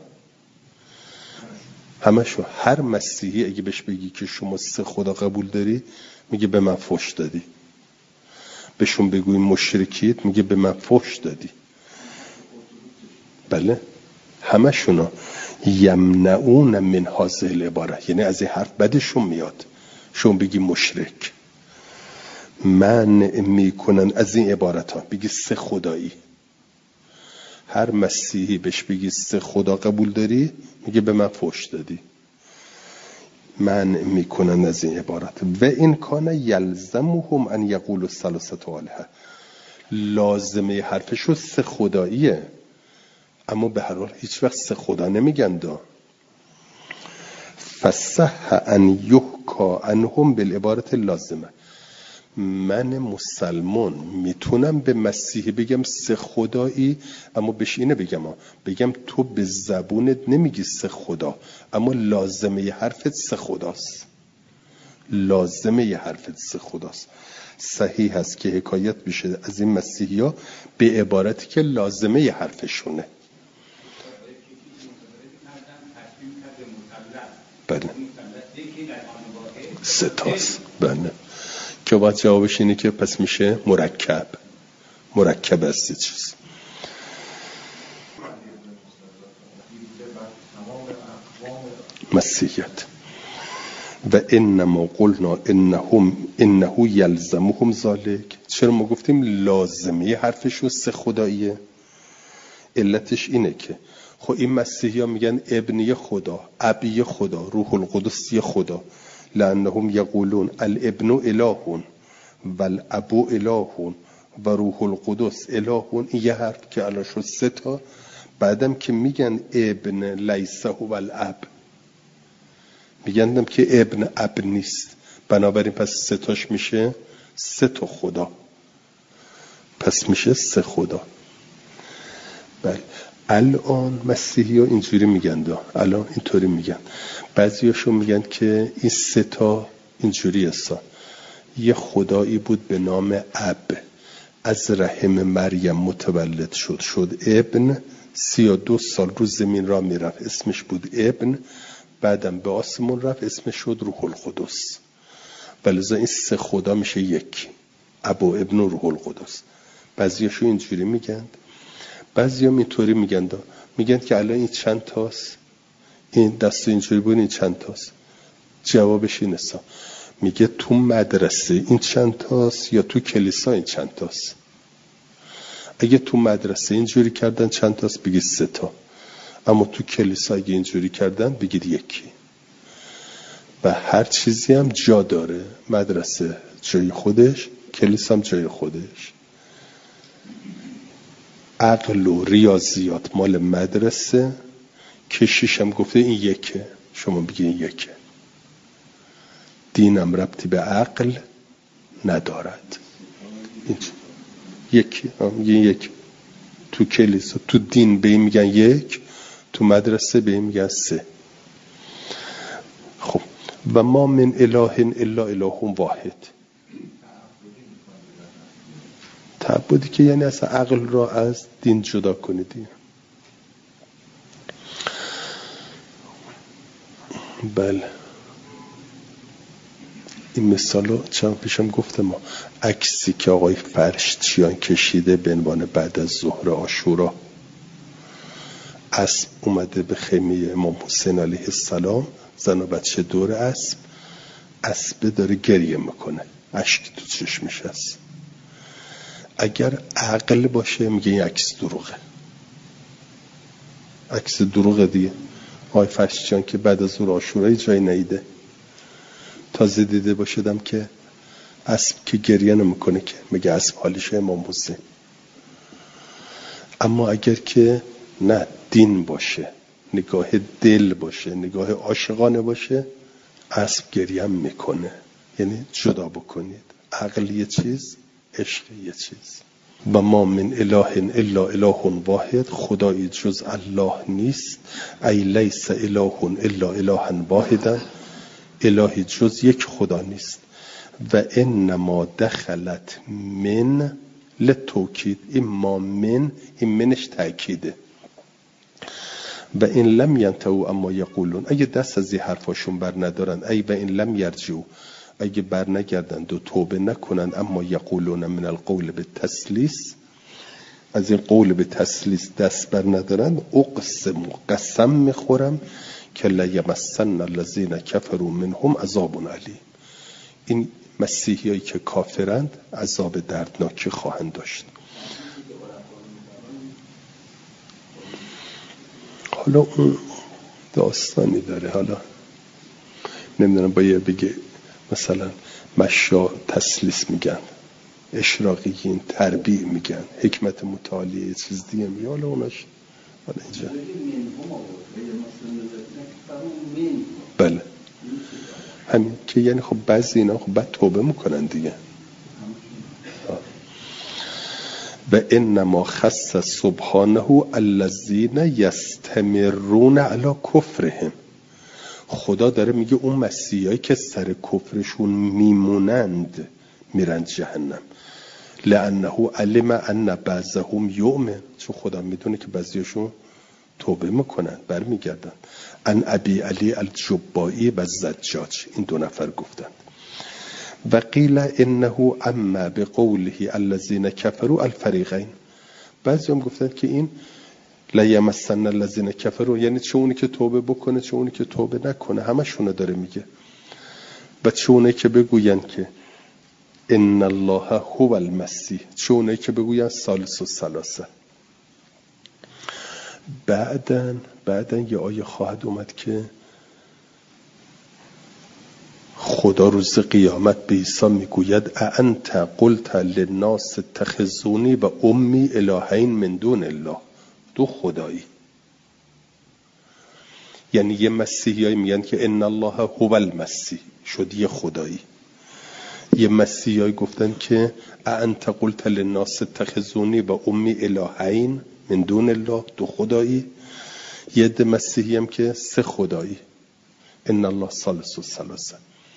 همشون، هر مسیحی اگه بهش بگی که شما 3 خدا قبول داری میگه به من فحش دادی. بهشون بگوی مشرکید میگه به من فحش دادی. بله همشونا یمنعون من هذه العباره، یعنی از این حرف بدشون میاد. شما بگی مشرک، منع میکنن از این عبارت ها. بگی 3 خدایی. هر مسیحی بهش بگی 3 خدا قبول داری میگه به من فحش دادی. منع میکنن از این عبارت. و این کان یلزمهم ان یقولوا ثلاثه الهه. لازمه حرفشو 3 خداییه، اما به هر حال هیچ وقت 3 خدا نمیگن دا. فصح ان یحکا عنهم بالعبارت لازمه. من مسلمان میتونم به مسیحی بگم سه خدایی، اما بهش اینه بگم تو به زبونت نمیگی سه خدا، اما لازمه ی حرفت سه خداست. لازمه ی حرفت سه خداست. صحیح هست که حکایت میشه از این مسیحی ها به عبارتی که لازمه ی حرفشونه. بله سه تاست. بله که باید جوابش اینه که پس میشه مرکب است چیز. مسیحیت و انما قلنا انه یلزمهم ذلک. چرا ما گفتیم لازمه حرفشون سه خداییه؟ علتش اینه که خب این مسیحی ها میگن ابنی خدا، ابی خدا، روح القدسی خدا، لانهم یقولون الابن اله و الاب اله و روح القدس اله. این یه حرف که الان شد سه تا. بعدم که میگن ابن لیس هو الاب، میگن که ابن اب نیست، بنابراین پس سه تاش میشه سه تا خدا، پس میشه سه خدا. بله الان مسیحی ها اینجوری میگن الان اینطوری میگن. بعضیاشون میگن که این سه تا اینجوری هستن. یه خدایی بود به نام اب، از رحم مریم متولد شد ابن، 32 سال رو زمین را میرفت اسمش بود ابن، بعدم به آسمون رفت اسمش شد روح القدس. ولذا این سه خدا میشه یک، اب و ابن و روح القدس. بعضیاشون اینجوری میگن، بعضیام اینطوری میگن که الان این چند تاست، این دست اینجوری بود این چند تاست. جوابش این است، میگه تو مدرسه این چند تاست یا تو کلیسا این چند تاست. اگه تو مدرسه اینجوری کردن چند تاست بگید سه تا، اما تو کلیسا اگه اینجوری کردن بگید یکی. و هر چیزی هم جا داره، مدرسه جای خودش، کلیسا هم جای خودش. عقل و ریاضیات مال مدرسه، کشیش هم گفته این یکه، شما بگید این یکه. دینم ربطی به عقل ندارد. یک تو کلیسا تو دین به این میگن یک، تو مدرسه به این میگن سه. خب و ما من اله الا اله واحد. تعبدی که یعنی اصلا عقل را از دین جدا کنیدی. بله این مثالو چند پیشم گفتم، ما عکسی که آقای فرشتیان کشیده به عنوان بعد از ظهر عاشورا، اسب اومده به خیمه امام حسین علیه السلام، زن و بچه دور اسب داره گریه میکنه، اشک تو چشمش هست. اگر عقل باشه میگه این عکس دروغه، عکس دروغه دیگه. آقای فرشتیان که بعد از ظهر عاشورا جایی نیده، تازه دیده باشدم که اسب که گریه نمیکنه که میگه اسب حالیشه امام حسین. اما اگر که نه دین باشه، نگاه دل باشه، نگاه عاشقانه باشه، اسب گریه هم میکنه. یعنی جدا بکنید، عقل یه چیز، عشق یه چیز. و ما من اله الا اله واحد، خدایی جز الله نیست. ای لیس اله الا اله واحدا، الهی جز یک خدا نیست. و انما دخلت من لتوکید، این ما من، این منش تأکیده. و این لم ینتهوا اما یقولون، اگه دست از این حرفاشون بر ندارن، ای و این لم یرجعوا، اگه بر نگردند و توبه نکنند، اما یقولون من القول به تسلیس، از این قول به تسلیس دست بر ندارند، قسم میخورم که لیمسن الذین کفروا منهم عذاب علیم، این مسیحیایی که کافرند عذاب دردناکی خواهند داشت. حالا اون داستانی داره، حالا نمیدونم باید بگه مثلا مشا تسلیس میگن، اشراقیین تربیع میگن، حکمت متعالیه چیز دیگه میگه. حالا اوناش حالا اینجا بله همین که یعنی خب بعضی اینا خب بعد توبه میکنن دیگه، و انما خص سبحانه الذین یستمرون علی کفرهم. خدا داره میگه اون مسیحایی که سر کفرشون میمونند میرن جهنم. لانه علم ان بعضهم یؤمن، چون خدا میدونه که بعضیاشون توبه میکنن برمیگردن. ان ابی علی الجبائی و زجاج، این دو نفر گفتند. و قیل انه اما بقوله الذین کفروا الفریقین، بعضی هم گفتند که این لا یمسن الذین کفروا، یعنی چه اونی که توبه بکنه چه اونی که توبه نکنه، همشونه داره میگه. و چه اونی که بگوین که ان الله هو المسیح، چه اونی که بگوین ثالث الثلاثه. بعدن یه آیه خواهد اومد که خدا روز قیامت به عیسی میگوید اانت قلت للناس اتخذونی و امی الهین من دون الله. دو خدایی، یعنی یه مسیحیایی میگن که ان الله هو المسیح، شد یه خدایی. یه مسیحیایی گفتن که اانت قلت للناس اتخذونی و امی الهین من دون الله، دو خدایی. یه ده مسیحی هم که سه خدایی، ان الله ثالث الثلاثه.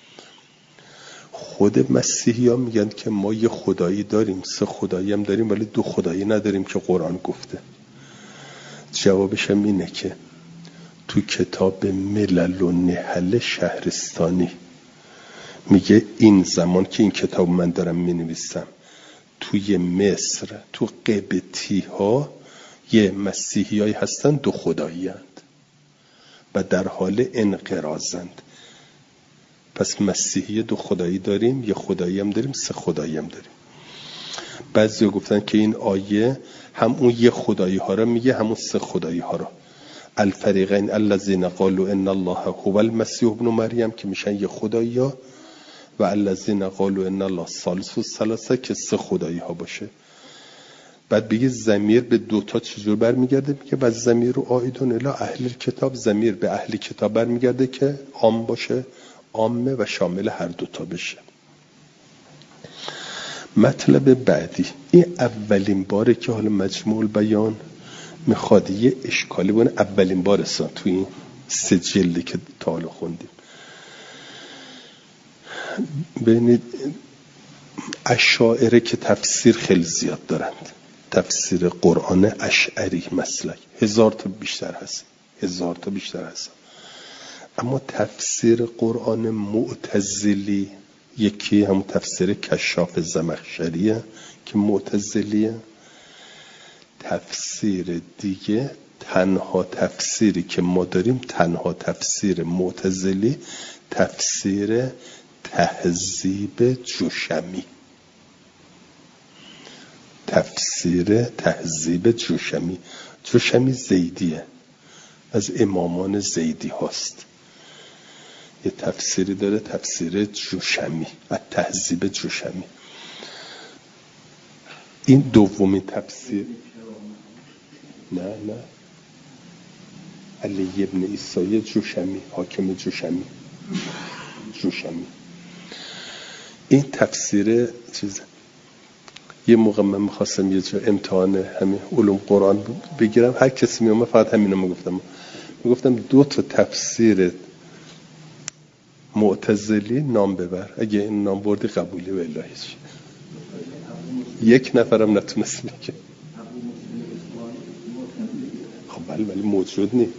خود مسیحی ها میگن که ما یه خدایی داریم، سه خدایی هم داریم، ولی دو خدایی نداریم که قرآن گفته. جوابش هم اینه که تو کتاب ملل و نحل شهرستانی میگه این زمان که این کتاب من دارم مینویسم توی مصر تو قبطی ها یه مسیحی هایی هستن دو خدایی هستند و در حال انقراضند. پس مسیحی دو خدایی داریم، یه خدایی هم داریم، سه خدایی هم داریم. بعضی گفتن که این آیه هم اون یه خدایی ها را میگه، همون سه خدایی ها را. الفریقین الذین قالوا ان الله هو المسیح ابن مریم که میشن یه خدایی ها، و الذین قالوا ان الله ثالث الثلاثه که سه خدایی ها باشه. بعد بگه ضمیر به دوتا چجور برمیگرده؟ میگه و ضمیر عائدون الی اهل کتاب، ضمیر به اهل کتاب برمیگرده که عام باشه، عامه و شامل هر دوتا بشه. مطلب بعدی، این اولین باره که حالا مجموع البیان میخواد یه اشکالی بونه، اولین بار اصلا توی این سه جلدی که تا حالا خوندیم. ببینید اشاعره که تفسیر خیلی زیاد دارند، تفسیر قرآن اشعری مسلک 1000 تا بیشتر هست، 1000 تا بیشتر هست. اما تفسیر قرآن معتزلی یکی هم تفسیر کشاف زمخشریه که معتزلیه. تفسیر دیگه تنها تفسیری که ما داریم، تنها تفسیر معتزلی، تفسیر تهذیب جوشمی. تفسیر تهذیب جوشمی. جوشمی زیدیه، از امامان زیدی هاست. یه تفسیری داره، تفسیر جوشمی، از تهذیب جوشمی. این دومین تفسیر. نه علی ابن عیسی جوشمی، حاکم جوشمی. این تفسیر چیزه. یه موقع من میخواستم یه جا امتحان همین علوم قرآن بگیرم، هر کسی میومد فقط همینو میگفتم 2 تا تفسیر معتزلی نام ببر، اگه این نام بردی قبولی و الهیش. یک نفرم نتونست بگه. خب ولی موجود نی.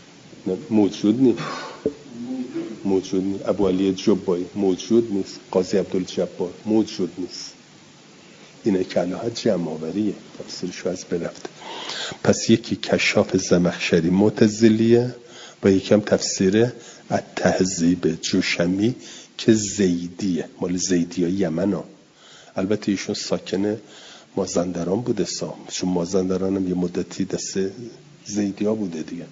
ابو علی جبائی موجود نیست، قاضی عبدالجبار موجود نیست. اینه که الهه جمع‌آوریه، تفسیرشو از برفته. پس یکی کشاف زمخشری معتزلیه و یکی هم تفسیر التهذیب جوشمی که زیدیه، مال زیدی های یمن ها. البته ایشون ساکن مازندران بوده، چون مازندران هم یه مدتی دست زیدی ها بوده دیگه.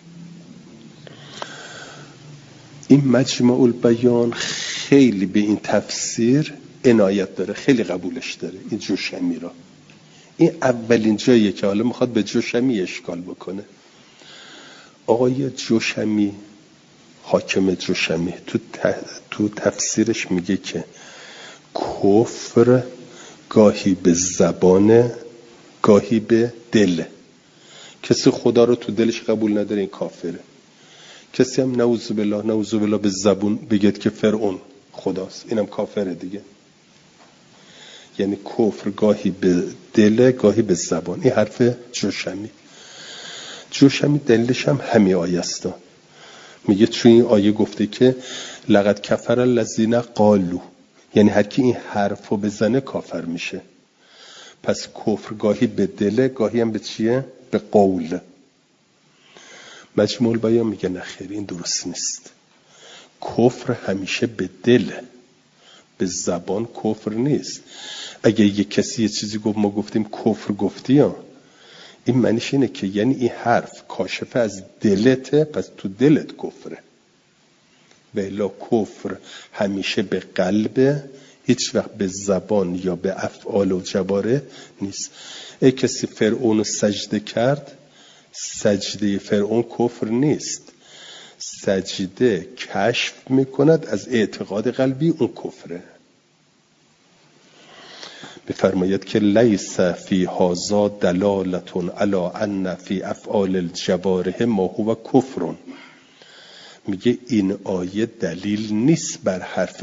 این مجمع البیان خیلی به این تفسیر عنایت داره، خیلی قبولش داره این جوشمی را. این اولین جاییه که حالا میخواد به جوشمی اشکال بکنه. آقای جوشمی، حاکم جوشمی، تو تفسیرش میگه که کفر گاهی به زبان گاهی به دل. کسی خدا رو تو دلش قبول نداره این کافره. کسی هم نعوذ بالله به زبون بگید که فرعون خداست، اینم کافره دیگه. یعنی کفر گاهی به دل گاهی به زبان. این حرف جوشمی دلیلش هم همین آیه است. میگه توی این آیه گفته که لقد کفر الذین قالوا، یعنی هر کی این حرفو بزنه کافر میشه. پس کفر گاهی به دل گاهی هم به چیه؟ به قول. مجموع البیان میگه نخیر، این درست نیست. کفر همیشه به دل، به زبان کفر نیست. اگه یک کسی یه چیزی گفت ما گفتیم کفر گفتی ها، این معنیش اینه که یعنی این حرف کاشفه از دلته، پس تو دلت کفره. و الا کفر همیشه به قلبه، هیچ وقت به زبان یا به افعال و جواره نیست. ای کسی فرعون سجده کرد، سجده فرعون کفر نیست. سجده کشف میکند از اعتقاد قلبی، اون کفره. بفرماید که لیس فی هذا دلالة علی ان فی افعال الجوارح ما هو کفر. میگه این آیه دلیل نیست بر حرف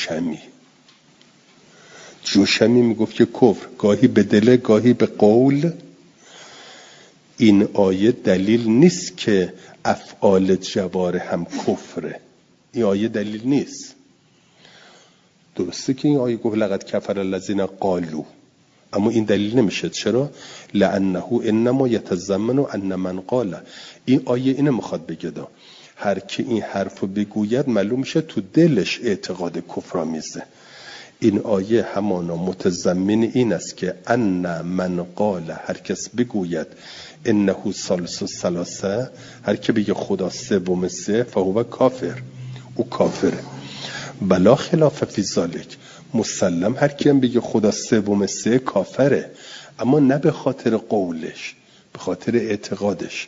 جوشمی میگفت که کفر گاهی به دل گاهی به قول. این آیه دلیل نیست که افعال جوارح هم کفره. این آیه دلیل نیست. درسته که این آیه گفت لقد کفر الذین قالوا، اما این دلیل نمیشه. چرا؟ لانه انما یتضمن ان من قال. این آیه اینو میخواد بگه هر کی این حرفو بگوید معلوم میشه تو دلش اعتقاد کفرآمیزه. این آیه همانا متضمن این است که ان من قال، هر کس بگوید انه ثالث ثلاثه، هر کی بگه خدا سوم سه، فهو کافر، او کافره. بلا خلاف فی ذلک، مسلم هر کی هم بگه خدا سوم سه کافره، اما نه به خاطر قولش، به خاطر اعتقادش.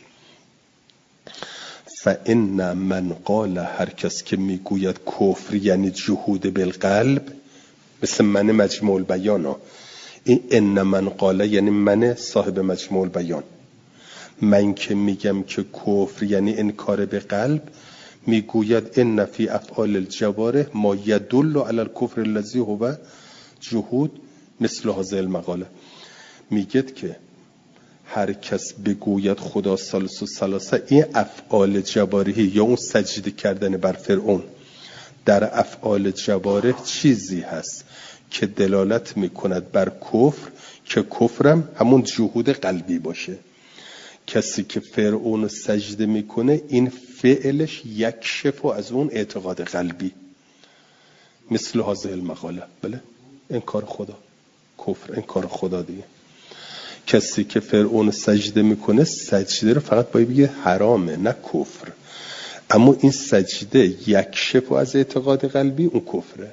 فان من قال، هر کس که میگوید کفر یعنی جهود بالقلب، مثل من مجموع البیان. این ان من قال یعنی من صاحب مجموع البیان. من که میگم که کفر یعنی انکار به قلب، میگوید ان فی افعال الجوارح ما یدل علی الکفر الذی هو جهود مثل هذه المقاله. میگه که هر کس بگوید خدا ثالث ثلاثه، این افعال جوارحی یا اون سجده کردن بر فرعون در افعال جوارح چیزی هست که دلالت میکند بر کفر، که کفرم همون جهود قلبی باشه. کسی که فرعون سجده میکنه این فعلش یک شفا از اون اعتقاد قلبی، مثل هذه المقاله. بله، انکار خدا، کفر انکار خدا دیگه. کسی که فرعون سجده میکنه، سجده رو فقط باید بگه حرامه نه کفر، اما این سجده یک شفا از اعتقاد قلبی، اون کفره.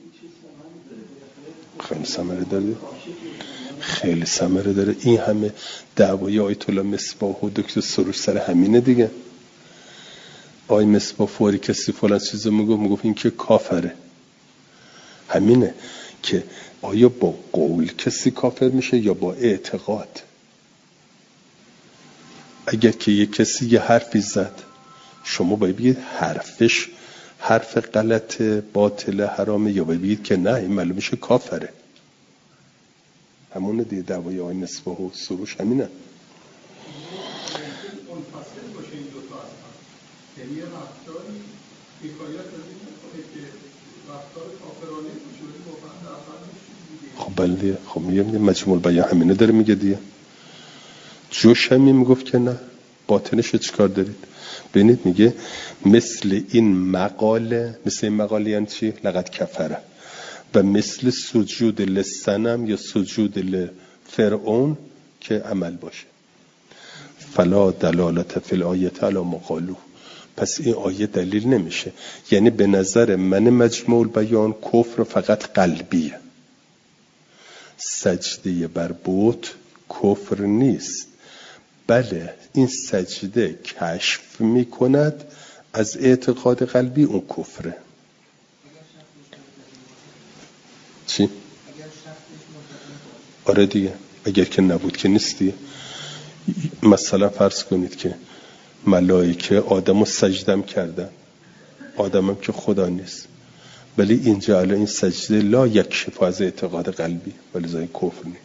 خیلی ثمره داره، خیلی ثمره داره. این همه دعوای آیت الله مصباح و دکتر سروش سر همینه دیگه. آی مصباح فوری کسی فلان چیزو میگفت این که کافره. همینه که آیا با قول کسی کافر میشه یا با اعتقاد؟ اگر که یک کسی یه حرفی زد، شما باید بگید حرفش حرف غلط باطل حرامه، یا باید بگید که نه این معلوم میشه کافره. همونه دیگه دعوای آی مصباح و سروش همینه. خب بله، خب میگه مجموع البیان همینه داره میگه دیگه. جوش هم میگفت که نه، باطنش چیکار دارید؟ ببینید میگه مثل این مقاله، مثل این مقاله یعنی چی؟ لقد کفره. و مثل سجود للصنم یا سجود لفرعون که عمل باشه. فلا دلالت فی الآیه علی ما قالوا. پس این آیه دلیل نمیشه. یعنی به نظر من مجموع البیان کفر فقط قلبیه. سجده بر بت کفر نیست. بله، این سجده کشف میکند از اعتقاد قلبی، اون کفره. چی؟ آره دیگه، اگر که نبود که نیستی. مثلا فرض کنید که ملائکه آدمو سجدم کردن، آدمم که خدا نیست، ولی اینجا الان این سجده لا یکشف از اعتقاد قلبی، ولی زای کفر نیست.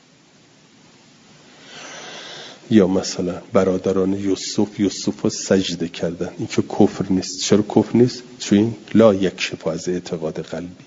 یا مثلا برادران یوسف رو سجده کردن، این که کفر نیست. چرا کفر نیست؟ چون این لا یکشف از اعتقاد قلبی.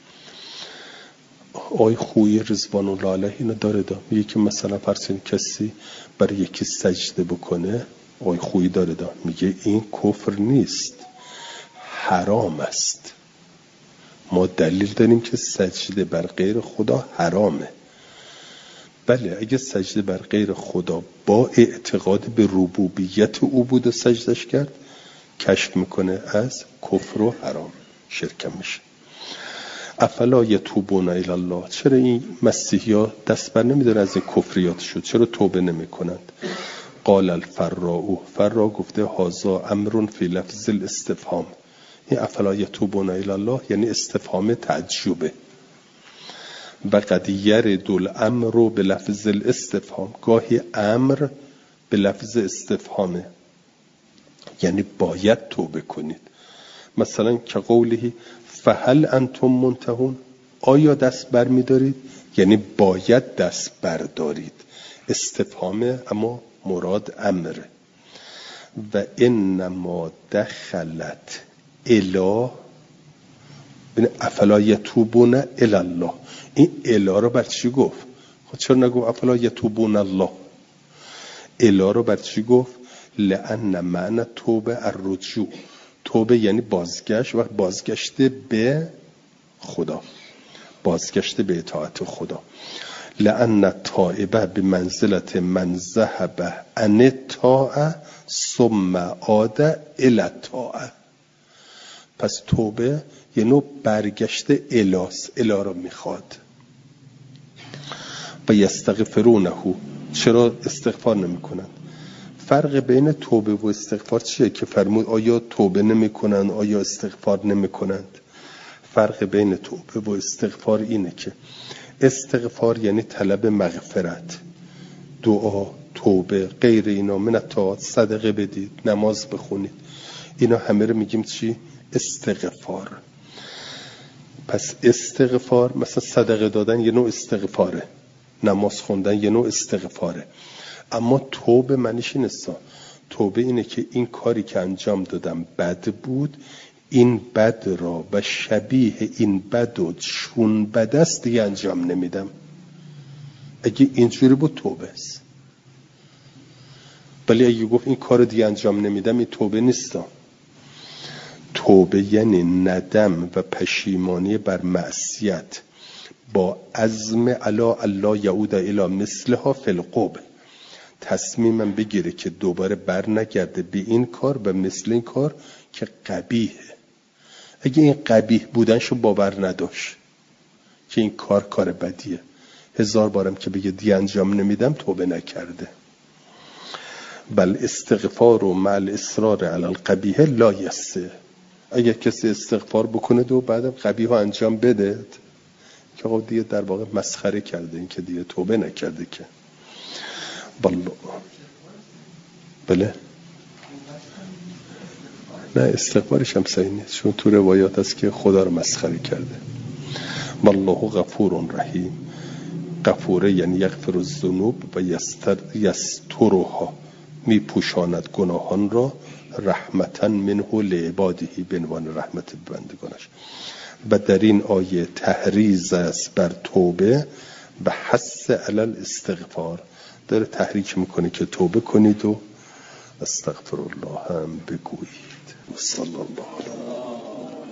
آی خویی رضوان الله علیه اینو داره میگه که مثلا فرض کنید کسی برای یکی سجده بکنه، آی خویی داره میگه این کفر نیست، حرام است. ما دلیل داریم که سجده بر غیر خدا حرامه. بله اگه سجده بر غیر خدا با اعتقاد به ربوبیت او بود و سجدش کرد، کشف میکنه از کفر و حرام، شرک میشه. افلا یتوبون الی الله، چرا این مسیحی‌ها دست بر نمیدارن از این کفریاتشون، چرا توبه نمیکنند؟ قال الفراء گفته هذا امر فی لفظ الاستفهام. این افلا یتوبون الی الله یعنی استفهام تعجبه. و قد یرد الامر به لفظ الاستفهام، گاهی امر به لفظ استفهامه، یعنی باید توبه کنید. مثلا که قوله فهل انتم منتهون، آیا دست بر می‌دارید؟ یعنی باید دست بردارید. استفهامه اما مراد امره. و انما دخلت الی افلا یتوبون الی الله، این الی رو بر چی گفت؟ خب چرا نگفت افلا یتوبون الله؟ الی رو بر چی گفت؟ لأن معنی توبه الرجوع، توبه یعنی بازگشت، و بازگشته به خدا، بازگشته به اطاعت خدا. لأن التائبه بمنزلت من ذهب عن الطاعه ثم عاد الی الطاعه. پس توبه یه نوع برگشت الاس، الا رو میخواد. و یستغفرونه، چرا استغفار نمی کنند؟ فرق بین توبه و استغفار چیه که فرمود آیا توبه نمی کنند آیا استغفار نمی کنند؟ فرق بین توبه و استغفار اینه که استغفار یعنی طلب مغفرت، دعا، توبه، غیر اینا، من الطاعات، صدقه بدید، نماز بخونید، اینا همه رو میگیم چی؟ استغفار. پس استغفار مثلا صدقه دادن یه نوع استغفاره، نماز خوندن یه نوع استغفاره. اما توبه معنیش نیست. توبه اینه که این کاری که انجام دادم بد بود، این بد را و شبیه این بد و چون بد است دیگه انجام نمیدم. اگه اینجوری بود توبه است. ولی اگه گفت این کار دیگه انجام نمیدم، این توبه نیست. توبه یعنی ندم و پشیمانی بر معصیت با عزم علی الله یعود الی مثلها فی القبح، تصمیمم بگیره که دوباره بر نگرده به این کار و مثل این کار که قبیحه. اگه این قبیح بودنشو باور نداشت که این کار بدیه، 1000 بارم که بگه دی انجام نمیدم، توبه نکرده. بل استغفار و مع الاصرار علی القبیح لا یسه. اگه کسی استغفار بکنه و بعدم قبیح ها انجام بده که خب دیگه در واقع مسخره کرده، این که دیگه توبه نکرده که. بله نه استغفارش هم صحیح نیست، چون تو روایات هست که خدا رو مسخره کرده. والله غفور رحیم. غفوره یعنی یغفر الذنوب و یسترها، می پوشاند گناهان را، رحمتاً منه لعباده، به عنوان رحمت بندگانش. و در این آیه تحریض است بر توبه و حث علی الاستغفار، داره تحریک میکنه که توبه کنید و استغفر الله هم بگویید. صلی الله علیه